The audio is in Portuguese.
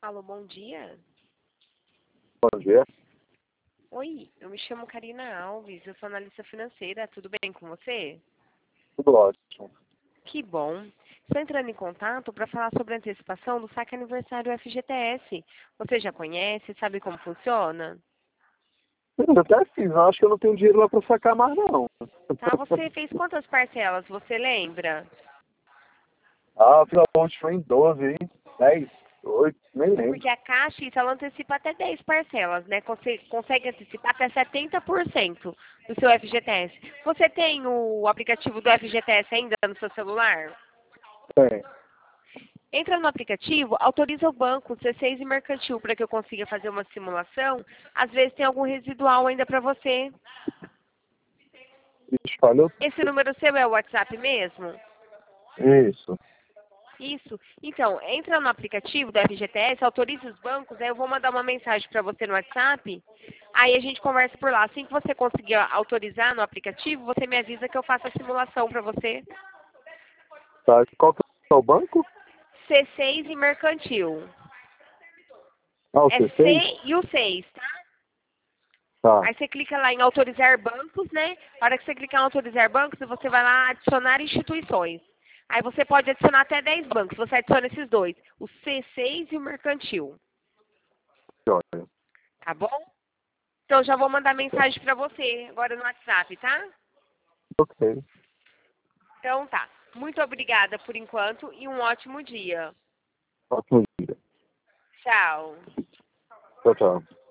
Alô, bom dia. Bom dia. Oi, eu me chamo Karina Alves, eu sou analista financeira, tudo bem com você? Tudo ótimo. Que bom. Estou entrando em contato para falar sobre a antecipação do saque aniversário FGTS. Você já conhece, sabe como funciona? Eu até fiz, eu acho que eu não tenho dinheiro lá para sacar mais, não. Tá, você fez quantas parcelas, você lembra? Ah, finalmente foi em 12, hein? 10, 8, nem É lembro. porque a Caixa, ela antecipa até 10 parcelas, né? Você consegue antecipar até 70% do seu FGTS. Você tem o aplicativo do FGTS ainda no seu celular? Bem, Entra no aplicativo, autoriza o banco, C6 e mercantil, para que eu consiga fazer uma simulação. Às vezes tem algum residual ainda para você. espalhou Esse número seu é o WhatsApp mesmo? isso. Isso. Então, entra no aplicativo do FGTS, autoriza os bancos, aí eu vou mandar uma mensagem para você no WhatsApp, aí a gente conversa por lá. Assim que você conseguir autorizar no aplicativo, você me avisa que eu faço a simulação para você. Tá. Qual que é o banco? C6 e mercantil. Ah, o É C6? C e o 6, tá? Tá. Aí você clica lá em autorizar bancos, né? A hora que você clicar em autorizar bancos, você vai lá adicionar instituições. Aí você pode adicionar até 10 bancos. Você adiciona esses dois, o C6 e o mercantil. Joia. Tá bom? Então já vou mandar mensagem para você agora no WhatsApp, tá? Ok. Então tá. Muito obrigada por enquanto e um ótimo dia. Ótimo dia. Tchau. Tchau, tchau.